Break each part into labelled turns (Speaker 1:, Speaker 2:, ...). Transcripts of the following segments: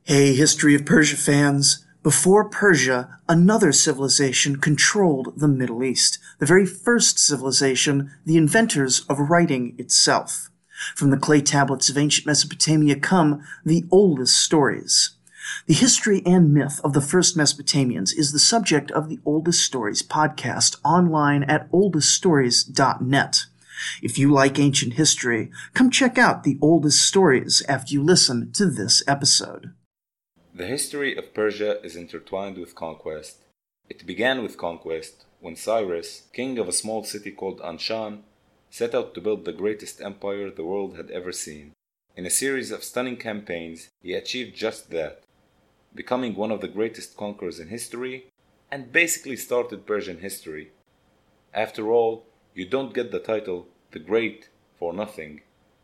Speaker 1: Hey, History of Persia fans. Before Persia, another civilization controlled the Middle East. The very first civilization, the inventors of writing itself. From the clay tablets of ancient Mesopotamia come the oldest stories. The history and myth of the first Mesopotamians is the subject of the Oldest Stories podcast online at oldeststories.net. If you like ancient history, come check out the Oldest Stories after you listen to this episode.
Speaker 2: The history of Persia is intertwined with conquest. It began with conquest when Cyrus, king of a small city called Anshan, set out to build the greatest empire the world had ever seen. In a series of stunning campaigns, he achieved just that, becoming one of the greatest conquerors in history, and basically started Persian history. After all, you don't get the title the Great for nothing.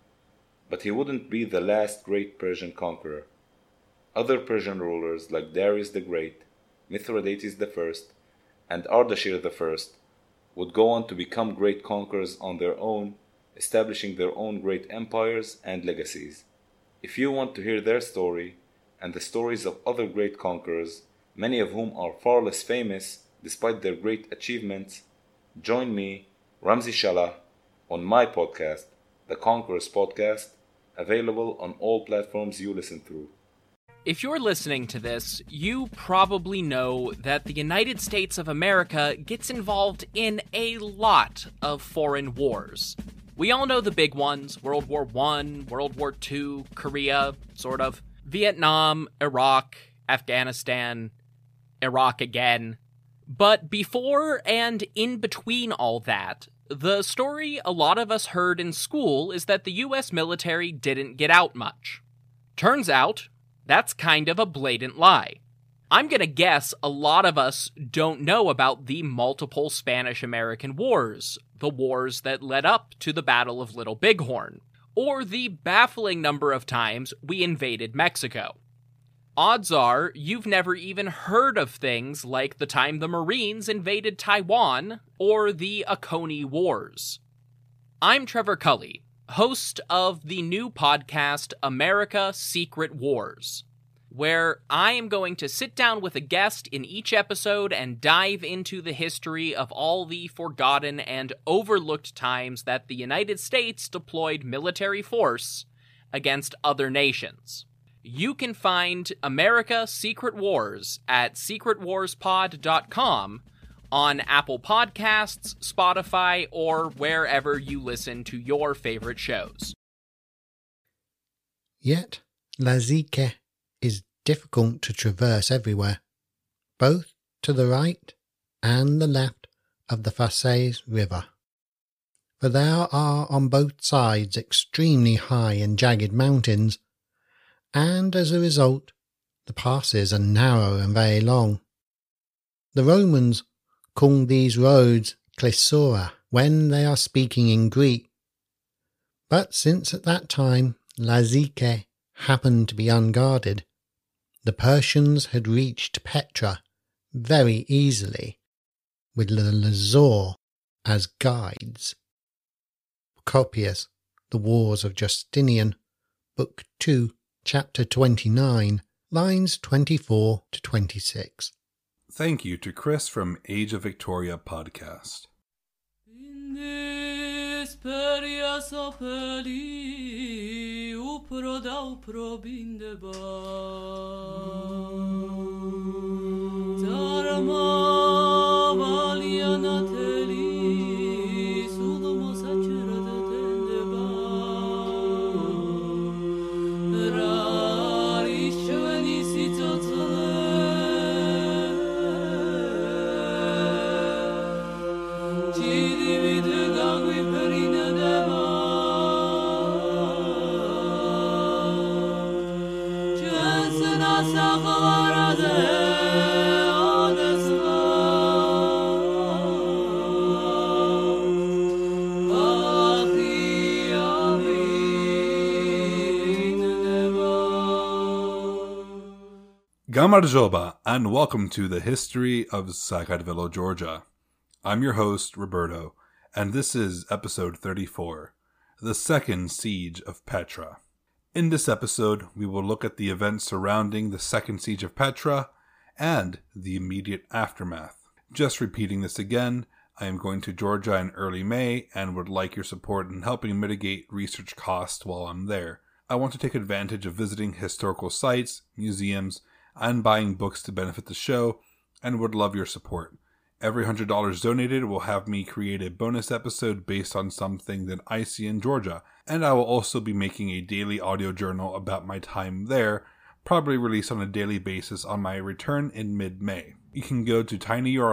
Speaker 2: But he wouldn't be the last great Persian conqueror. Other Persian rulers like Darius the Great, Mithridates I, and Ardashir I would go on to become great conquerors on their own, establishing their own great empires and legacies. If you want to hear their story, and the stories of other great conquerors, many of whom are far less famous despite their great achievements, join me, Ramzi Shalah, on my podcast, The Conquerors Podcast, available on all platforms you listen through.
Speaker 3: If you're listening to this, you probably know that the United States of America gets involved in a lot of foreign wars. We all know the big ones: World War I, World War II, Korea, sort of, Vietnam, Iraq, Afghanistan, Iraq again. But before and in between all that, the story a lot of us heard in school is that the US military didn't get out much. Turns out, that's kind of a blatant lie. I'm gonna guess a lot of us don't know about the multiple Spanish-American wars, the wars that led up to the Battle of Little Bighorn, or the baffling number of times we invaded Mexico. Odds are you've never even heard of things like the time the Marines invaded Taiwan or the Oconee Wars. I'm Trevor Cully, host of the new podcast America Secret Wars, where I am going to sit down with a guest in each episode and dive into the history of all the forgotten and overlooked times that the United States deployed military force against other nations. You can find America Secret Wars at secretwarspod.com on Apple Podcasts, Spotify, or wherever you listen to your favorite shows.
Speaker 4: Yet, Lazike is difficult to traverse everywhere, both to the right and the left of the Fases River. For there are on both sides extremely high and jagged mountains, and as a result, the passes are narrow and very long. The Romans call these roads Klissura when they are speaking in Greek, but since at that time Lazike happened to be unguarded, the Persians had reached Petra very easily with the Lazor as guides. Procopius, The Wars of Justinian, Book 2, Chapter 29, lines 24 to 26.
Speaker 5: Thank you to Chris from Age of Victoria podcast. Gamarjoba, and welcome to the history of Saakadville, Georgia. I'm your host, Roberto, and this is episode 34, The Second Siege of Petra. In this episode, we will look at the events surrounding the Second Siege of Petra and the immediate aftermath. Just repeating this again, I am going to Georgia in early May and would like your support in helping mitigate research costs while I'm there. I want to take advantage of visiting historical sites, museums, and buying books to benefit the show, and would love your support. Every $100 donated will have me create a bonus episode based on something that I see in Georgia, and I will also be making a daily audio journal about my time there, probably released on a daily basis on my return in mid-May. You can go to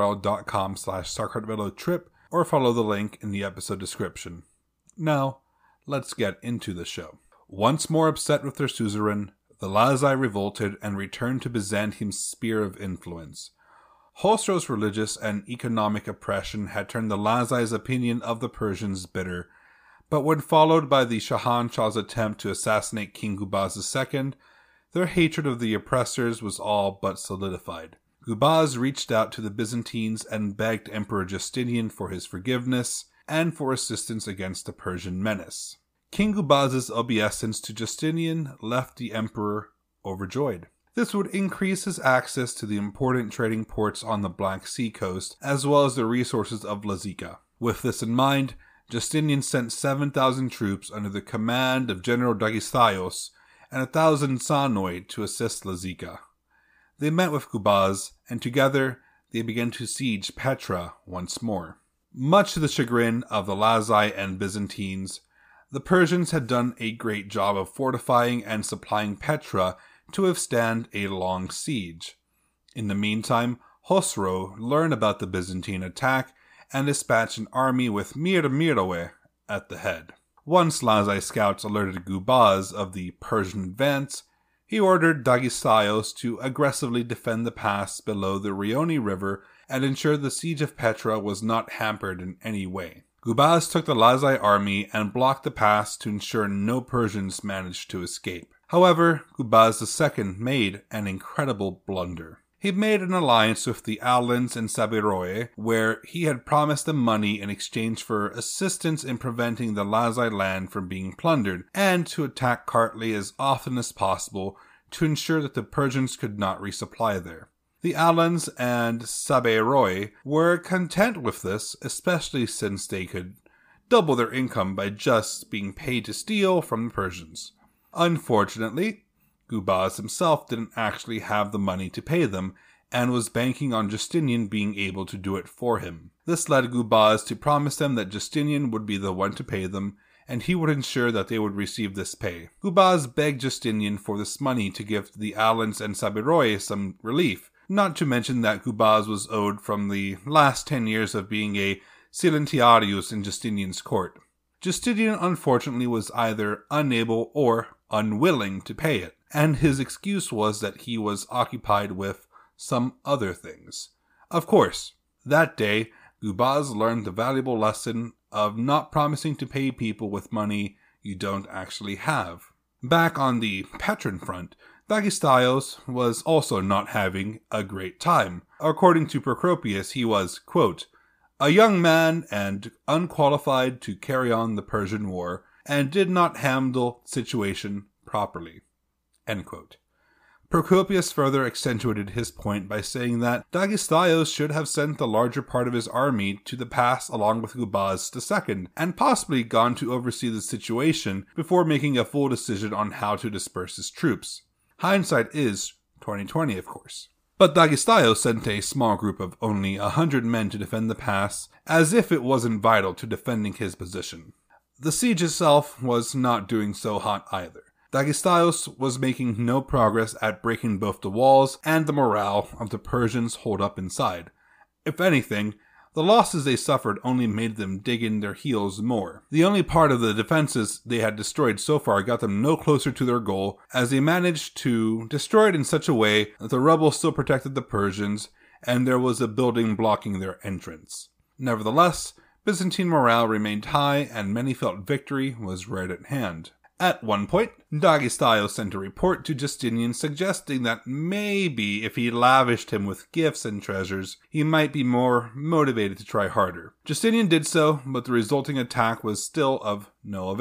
Speaker 5: tinyurl.com/StarCardVeloTrip or follow the link in the episode description. Now, let's get into the show. Once more upset with their suzerain, the Lazai revolted and returned to Byzantium's sphere of influence. Khosrow's religious and economic oppression had turned the Lazai's opinion of the Persians bitter, but when followed by the Shahanshah's attempt to assassinate King Gubaz II, their hatred of the oppressors was all but solidified. Gubaz reached out to the Byzantines and begged Emperor Justinian for his forgiveness and for assistance against the Persian menace. King Gubaz's obeisance to Justinian left the emperor overjoyed. This would increase his access to the important trading ports on the Black Sea coast, as well as the resources of Lazica. With this in mind, Justinian sent 7,000 troops under the command of General Dagistaios and 1,000 Sanoi to assist Lazica. They met with Gubaz, and together they began to siege Petra once more. Much to the chagrin of the Lazai and Byzantines, the Persians had done a great job of fortifying and supplying Petra to withstand a long siege. In the meantime, Khosrow learned about the Byzantine attack and dispatched an army with Mir Mirowe at the head. Once Lazai scouts alerted Gubaz of the Persian advance, he ordered Dagistaios to aggressively defend the pass below the Rioni River and ensure the siege of Petra was not hampered in any way. Gubaz took the Lazai army and blocked the pass to ensure no Persians managed to escape. However, Gubaz II made an incredible blunder. He made an alliance with the Alans and Sabiroye, where he had promised them money in exchange for assistance in preventing the Lazai land from being plundered, and to attack Kartli as often as possible to ensure that the Persians could not resupply there. The Alans and Sabiroye were content with this, especially since they could double their income by just being paid to steal from the Persians. Unfortunately, Gubaz himself didn't actually have the money to pay them, and was banking on Justinian being able to do it for him. This led Gubaz to promise them that Justinian would be the one to pay them, and he would ensure that they would receive this pay. Gubaz begged Justinian for this money to give the Alans and Sabiroye some relief, not to mention that Gubaz was owed from the last 10 years of being a silentiarius in Justinian's court. Justinian unfortunately was either unable or unwilling to pay it, and his excuse was that he was occupied with some other things. Of course, that day, Gubaz learned the valuable lesson of not promising to pay people with money you don't actually have. Back on the Petran front, Dagistaios was also not having a great time. According to Procopius, he was, quote, a young man and unqualified to carry on the Persian war, and did not handle the situation properly. End quote. Procopius further accentuated his point by saying that Dagistaios should have sent the larger part of his army to the pass along with Gubaz II, and possibly gone to oversee the situation before making a full decision on how to disperse his troops. Hindsight is 20/20, of course. But Dagistaios sent a small group of only 100 men to defend the pass, as if it wasn't vital to defending his position. The siege itself was not doing so hot either. Dagistaios was making no progress at breaking both the walls and the morale of the Persians holed up inside. If anything, the losses they suffered only made them dig in their heels more. The only part of the defenses they had destroyed so far got them no closer to their goal, as they managed to destroy it in such a way that the rubble still protected the Persians, and there was a building blocking their entrance. Nevertheless, Byzantine morale remained high, and many felt victory was right at hand. At one point, Dagistaios sent a report to Justinian suggesting that maybe if he lavished him with gifts and treasures, he might be more motivated to try harder. Justinian did so, but the resulting attack was still of no avail.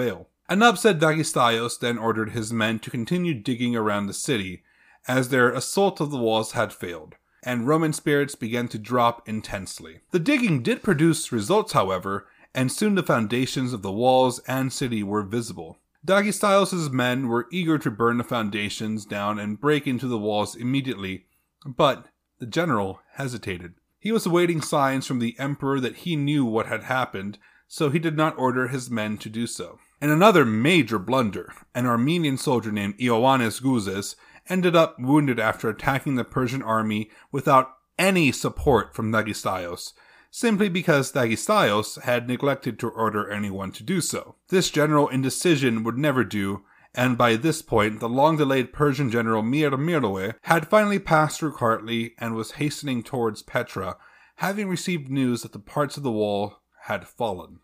Speaker 5: An upset Dagestaios then ordered his men to continue digging around the city, as their assault of the walls had failed, and Roman spirits began to drop intensely. The digging did produce results, however, and soon the foundations of the walls and city were visible. Dagestaios' men were eager to burn the foundations down and break into the walls immediately, but the general hesitated. He was awaiting signs from the emperor that he knew what had happened, so he did not order his men to do so. In another major blunder, an Armenian soldier named Ioannis Gouzes ended up wounded after attacking the Persian army without any support from Dagestaios, simply because Dagestaios had neglected to order anyone to do so. This general indecision would never do, and by this point the long-delayed Persian general Mir Miroe had finally passed through Kartli and was hastening towards Petra, having received news that the parts of the wall had fallen.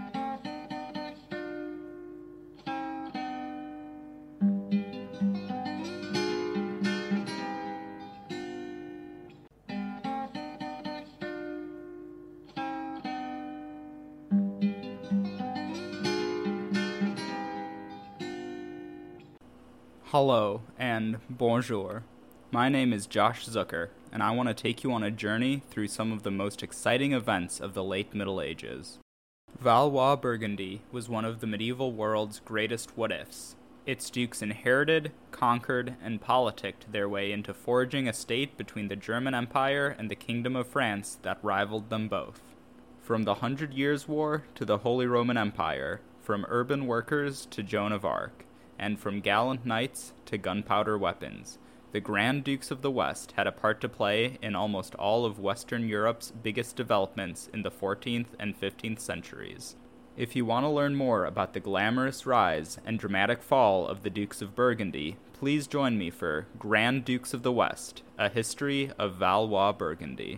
Speaker 6: Hello and bonjour. My name is Josh Zucker, and I want to take you on a journey through some of the most exciting events of the late Middle Ages. Valois-Burgundy was one of the medieval world's greatest what-ifs. Its dukes inherited, conquered, and politicked their way into forging a state between the German Empire and the Kingdom of France that rivaled them both. From the 100 Years' War to the Holy Roman Empire, from urban workers to Joan of Arc, and from gallant knights to gunpowder weapons, the Grand Dukes of the West had a part to play in almost all of Western Europe's biggest developments in the 14th and 15th centuries. If you want to learn more about the glamorous rise and dramatic fall of the Dukes of Burgundy, please join me for Grand Dukes of the West, a history of Valois-Burgundy.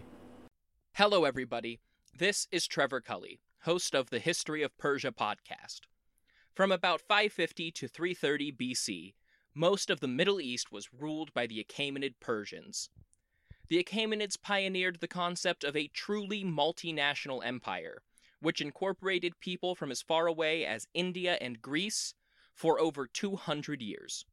Speaker 3: Hello, everybody. This is Trevor Cully, host of the History of Persia podcast. From about 550 to 330 BC, most of the Middle East was ruled by the Achaemenid Persians. The Achaemenids pioneered the concept of a truly multinational empire, which incorporated people from as far away as India and Greece for over 200 years.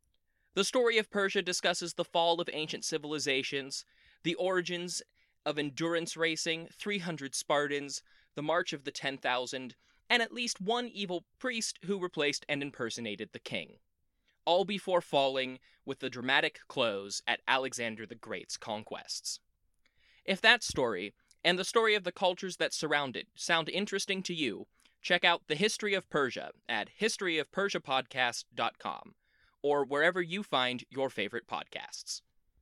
Speaker 3: The story of Persia discusses the fall of ancient civilizations, the origins of endurance racing, 300 Spartans, the March of the 10,000, and at least one evil priest who replaced and impersonated the king, all before falling with the dramatic close at Alexander the Great's conquests. If that story, and the story of the cultures that surround it, sound interesting to you, check out The History of Persia at historyofpersiapodcast.com, or wherever you find your favorite podcasts.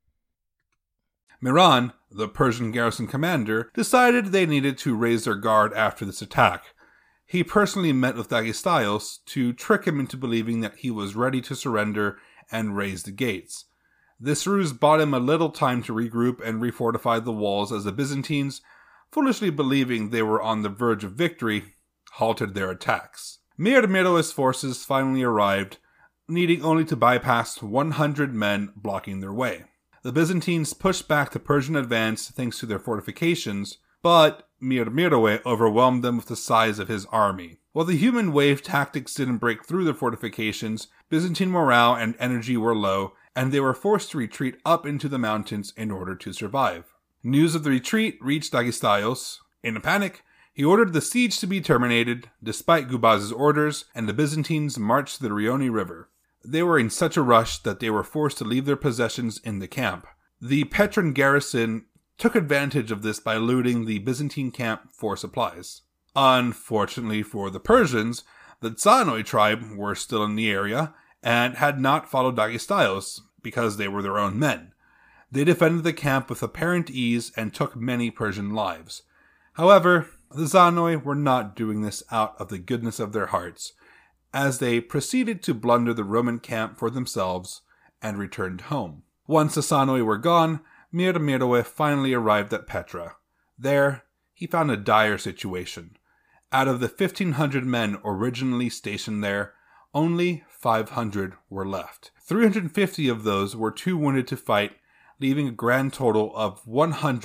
Speaker 5: Miran, the Persian garrison commander, decided they needed to raise their guard after this attack. He personally met with Dagestaios to trick him into believing that he was ready to surrender and raise the gates. This ruse bought him a little time to regroup and refortify the walls as the Byzantines, foolishly believing they were on the verge of victory, halted their attacks. Mir Miroe's forces finally arrived, needing only to bypass 100 men blocking their way. The Byzantines pushed back the Persian advance thanks to their fortifications, but Mir Miroe overwhelmed them with the size of his army. While the human wave tactics didn't break through their fortifications, Byzantine morale and energy were low, and they were forced to retreat up into the mountains in order to survive. News of the retreat reached Dagestaios. In a panic, he ordered the siege to be terminated, despite Gubaz's orders, and the Byzantines marched to the Rioni River. They were in such a rush that they were forced to leave their possessions in the camp. The Petran garrison took advantage of this by looting the Byzantine camp for supplies. Unfortunately for the Persians, the Tsanoi tribe were still in the area and had not followed Dagestaios because they were their own men. They defended the camp with apparent ease and took many Persian lives. However, the Tsanoi were not doing this out of the goodness of their hearts, as they proceeded to plunder the Roman camp for themselves and returned home. Once the Tsanoi were gone, Mir Miroe finally arrived at Petra. There, he found a dire situation. Out of the 1,500 men originally stationed there, only 500 were left. 350 of those were too wounded to fight, leaving a grand total of 150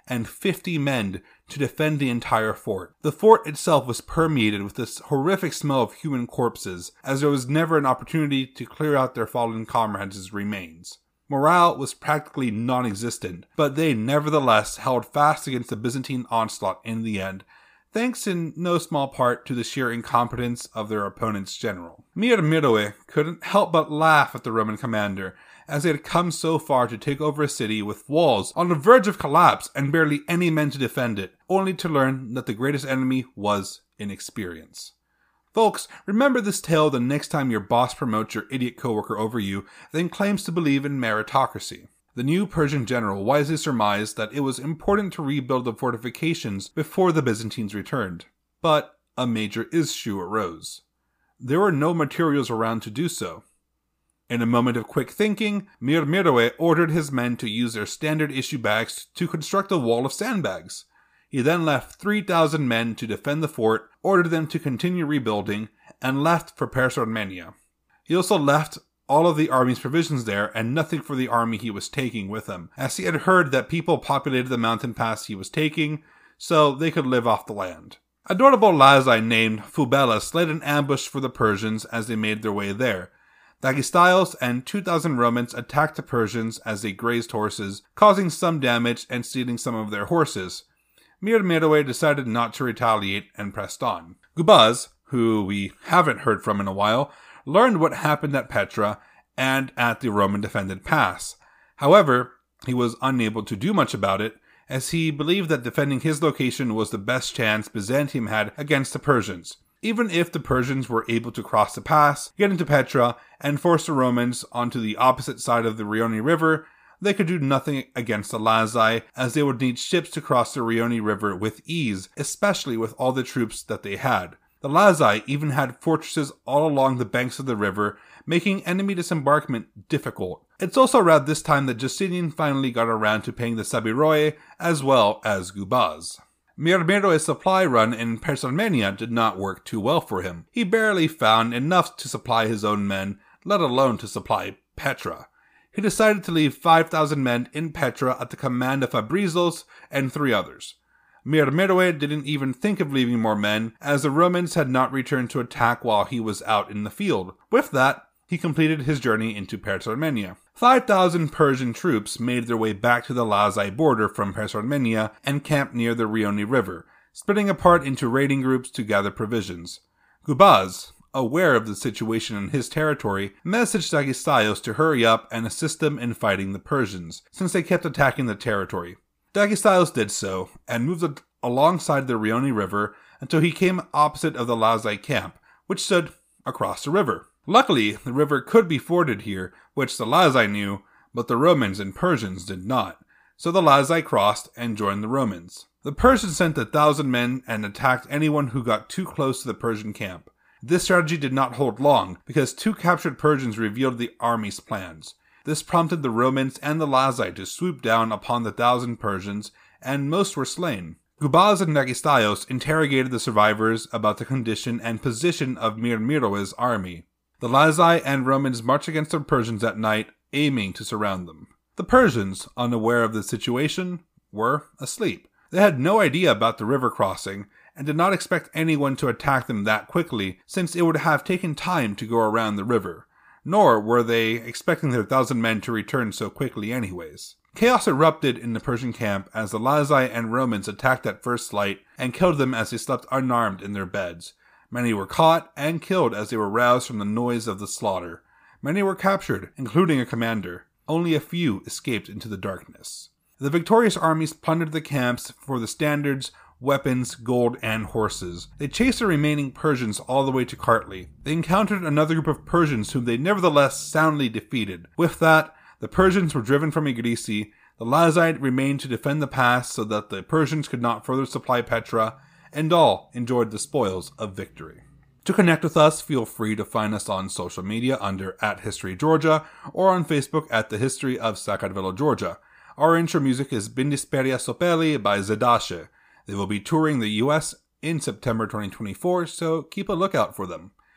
Speaker 5: and 50 men to defend the entire fort. The fort itself was permeated with this horrific smell of human corpses, as there was never an opportunity to clear out their fallen comrades' remains. Morale was practically non-existent, but they nevertheless held fast against the Byzantine onslaught in the end, thanks in no small part to the sheer incompetence of their opponent's general. Myrmidoi couldn't help but laugh at the Roman commander, as they had come so far to take over a city with walls on the verge of collapse and barely any men to defend it, only to learn that the greatest enemy was inexperience. Folks, remember this tale the next time your boss promotes your idiot coworker over you, then claims to believe in meritocracy. The new Persian general wisely surmised that it was important to rebuild the fortifications before the Byzantines returned. But a major issue arose. There were no materials around to do so. In a moment of quick thinking, Myrmidoi ordered his men to use their standard issue bags to construct a wall of sandbags. He then left 3,000 men to defend the fort, ordered them to continue rebuilding, and left for Persarmenia. He also left all of the army's provisions there and nothing for the army he was taking with him, as he had heard that people populated the mountain pass he was taking, so they could live off the land. A notable Lazi named Phubelas laid an ambush for the Persians as they made their way there. Dagistyles and 2,000 Romans attacked the Persians as they grazed horses, causing some damage and stealing some of their horses. Myrmidoi decided not to retaliate and pressed on. Gubaz, who we haven't heard from in a while, learned what happened at Petra and at the Roman-defended pass. However, he was unable to do much about it, as he believed that defending his location was the best chance Byzantium had against the Persians. Even if the Persians were able to cross the pass, get into Petra, and force the Romans onto the opposite side of the Rioni River, they could do nothing against the Lazi, as they would need ships to cross the Rioni River with ease, especially with all the troops that they had. The Lazi even had fortresses all along the banks of the river, making enemy disembarkment difficult. It's also around this time that Justinian finally got around to paying the Sabiroi as well as Gubaz. Myrmidoi's supply run in Persarmenia did not work too well for him. He barely found enough to supply his own men, let alone to supply Petra. He decided to leave 5,000 men in Petra at the command of Fabrizos and 3 others. Myrmidoi didn't even think of leaving more men, as the Romans had not returned to attack while he was out in the field. With that, he completed his journey into Persarmenia. 5,000 Persian troops made their way back to the Lazi border from Persarmenia and camped near the Rioni River, splitting apart into raiding groups to gather provisions. Gubaz, aware of the situation in his territory, messaged Dagistyles to hurry up and assist them in fighting the Persians, since they kept attacking the territory. Dagistyles did so, and moved alongside the Rioni River until he came opposite of the Lazi camp, which stood across the river. Luckily, the river could be forded here, which the Lazi knew, but the Romans and Persians did not, so the Lazi crossed and joined the Romans. The Persians sent 1,000 men and attacked anyone who got too close to the Persian camp. This strategy did not hold long, because 2 captured Persians revealed the army's plans. This prompted the Romans and the Lazi to swoop down upon the 1,000 Persians, and most were slain. Gubaz and Dagistyles interrogated the survivors about the condition and position of Myrmidoi's army. The Lazi and Romans marched against the Persians at night, aiming to surround them. The Persians, unaware of the situation, were asleep. They had no idea about the river crossing, and did not expect anyone to attack them that quickly, since it would have taken time to go around the river. Nor were they expecting their 1,000 men to return so quickly anyways. Chaos erupted in the Persian camp as the Lazi and Romans attacked at first light and killed them as they slept unarmed in their beds. Many were caught and killed as they were roused from the noise of the slaughter. Many were captured, including a commander. Only a few escaped into the darkness. The victorious armies plundered the camps for the standards, weapons, gold, and horses. They chased the remaining Persians all the way to Kartli. They encountered another group of Persians whom they nevertheless soundly defeated. With that, the Persians were driven from Igrisi. The Lazi remained to defend the pass so that the Persians could not further supply Petra, and all enjoyed the spoils of victory. To connect with us, feel free to find us on social media under @HistoryGeorgia or on Facebook at The History of Sakartvelo, Georgia. Our intro music is Bindisperia Sopeli by Zedashe. They will be touring the US in September 2024, so keep a lookout for them.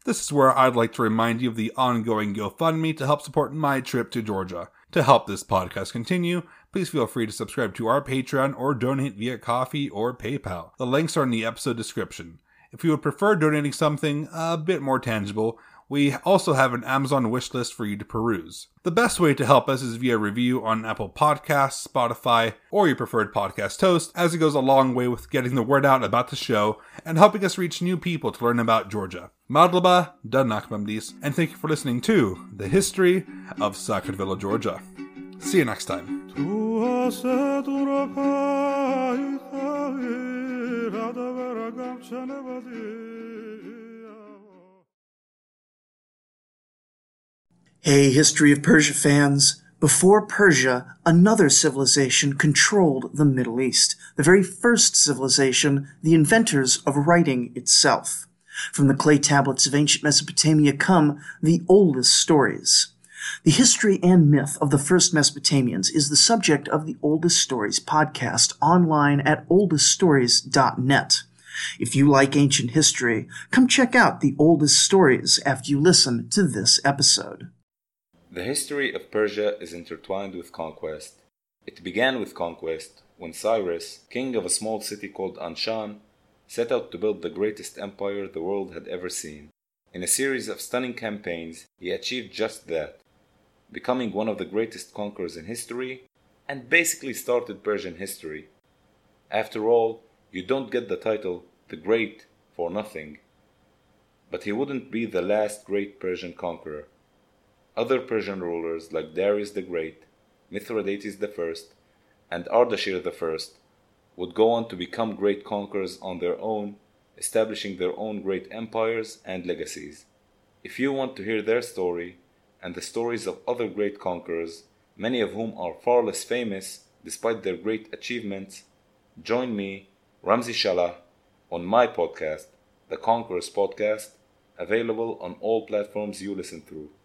Speaker 5: This is where I'd like to remind you of the ongoing GoFundMe to help support my trip to Georgia. To help this podcast continue, please feel free to subscribe to our Patreon or donate via Ko-fi or PayPal. The links are in the episode description. If you would prefer donating something a bit more tangible, we also have an Amazon wishlist for you to peruse. The best way to help us is via review on Apple Podcasts, Spotify, or your preferred podcast host, as it goes a long way with getting the word out about the show and helping us reach new people to learn about Georgia. Madlaba, Danakmamdis, and thank you for listening to The History of Sakartvelo, Georgia. See you next time.
Speaker 1: Hey, History of Persia fans. Before Persia, another civilization controlled the Middle East, the very first civilization, the inventors of writing itself. From the clay tablets of ancient Mesopotamia come the oldest stories. The history and myth of the first Mesopotamians is the subject of the Oldest Stories podcast online at oldeststories.net. If you like ancient history, come check out the Oldest Stories after you listen to this episode.
Speaker 2: The history of Persia is intertwined with conquest. It began with conquest when Cyrus, king of a small city called Anshan, set out to build the greatest empire the world had ever seen. In a series of stunning campaigns, he achieved just that, becoming one of the greatest conquerors in history, and basically started Persian history. After all, you don't get the title the Great for nothing. But he wouldn't be the last great Persian conqueror. Other Persian rulers like Darius the Great, Mithridates I, and Ardashir I would go on to become great conquerors on their own, establishing their own great empires and legacies. If you want to hear their story, and the stories of other great conquerors, many of whom are far less famous despite their great achievements, join me, Ramzi Shalah, on my podcast, The Conquerors Podcast, available on all platforms you listen through.